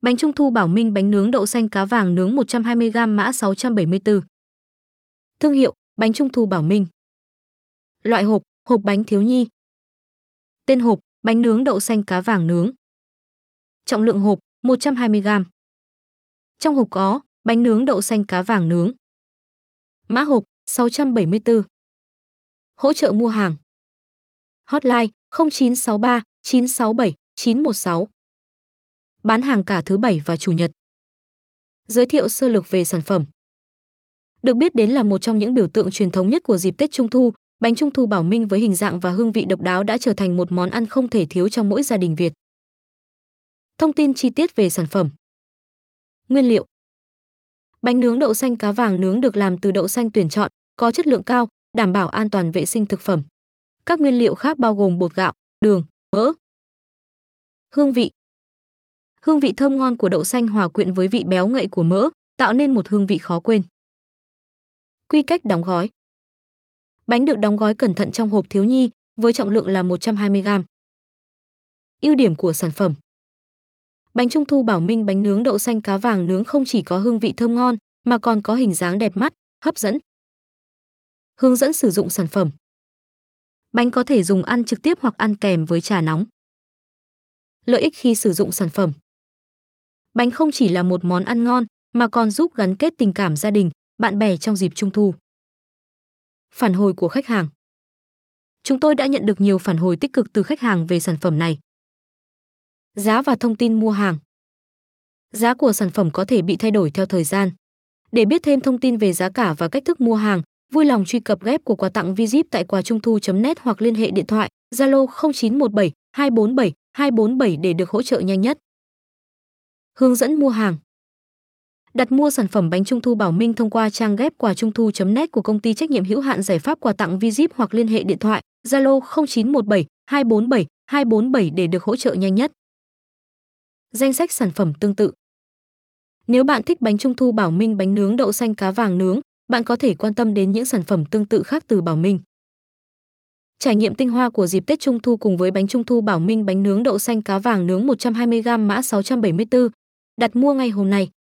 Bánh trung thu Bảo Minh bánh nướng đậu xanh cá vàng nướng 120g mã 674. Thương hiệu: bánh trung thu Bảo Minh. Loại hộp: hộp bánh thiếu nhi. Tên hộp: bánh nướng đậu xanh cá vàng nướng. Trọng lượng hộp: 120g. Trong hộp có bánh nướng đậu xanh cá vàng nướng. Mã hộp: 674. Hỗ trợ mua hàng. Hotline: 0963 967 916. Bán hàng cả thứ Bảy và Chủ nhật. Giới thiệu sơ lược về sản phẩm. Được biết đến là một trong những biểu tượng truyền thống nhất của dịp Tết Trung thu, bánh trung thu Bảo Minh với hình dạng và hương vị độc đáo đã trở thành một món ăn không thể thiếu trong mỗi gia đình Việt. Thông tin chi tiết về sản phẩm. Nguyên liệu. Bánh nướng đậu xanh cá vàng nướng được làm từ đậu xanh tuyển chọn, có chất lượng cao, đảm bảo an toàn vệ sinh thực phẩm. Các nguyên liệu khác bao gồm bột gạo, đường, mỡ. Hương vị. Hương vị thơm ngon của đậu xanh hòa quyện với vị béo ngậy của mỡ, tạo nên một hương vị khó quên. Quy cách đóng gói. Bánh được đóng gói cẩn thận trong hộp thiếu nhi, với trọng lượng là 120g. Ưu điểm của sản phẩm. Bánh trung thu Bảo Minh bánh nướng đậu xanh cá vàng nướng không chỉ có hương vị thơm ngon, mà còn có hình dáng đẹp mắt, hấp dẫn. Hướng dẫn sử dụng sản phẩm. Bánh có thể dùng ăn trực tiếp hoặc ăn kèm với trà nóng. Lợi ích khi sử dụng sản phẩm. Bánh không chỉ là một món ăn ngon, mà còn giúp gắn kết tình cảm gia đình, bạn bè trong dịp Trung thu. Phản hồi của khách hàng. Chúng tôi đã nhận được nhiều phản hồi tích cực từ khách hàng về sản phẩm này. Giá và thông tin mua hàng. Giá của sản phẩm có thể bị thay đổi theo thời gian. Để biết thêm thông tin về giá cả và cách thức mua hàng, vui lòng truy cập web của quà tặng Vzip tại quà trung thu.net hoặc liên hệ điện thoại Zalo 0917 247 247 để được hỗ trợ nhanh nhất. Hướng dẫn mua hàng. Đặt mua sản phẩm bánh trung thu Bảo Minh thông qua trang web quà trung thu.net của công ty trách nhiệm hữu hạn giải pháp quà tặng Vzip hoặc liên hệ điện thoại Zalo 0917 247 247 để được hỗ trợ nhanh nhất. Danh sách sản phẩm tương tự. Nếu bạn thích bánh trung thu Bảo Minh bánh nướng đậu xanh cá vàng nướng, bạn có thể quan tâm đến những sản phẩm tương tự khác từ Bảo Minh. Trải nghiệm tinh hoa của dịp Tết Trung thu cùng với bánh trung thu Bảo Minh bánh nướng đậu xanh cá vàng nướng 120g mã 674. Đặt mua ngay hôm nay.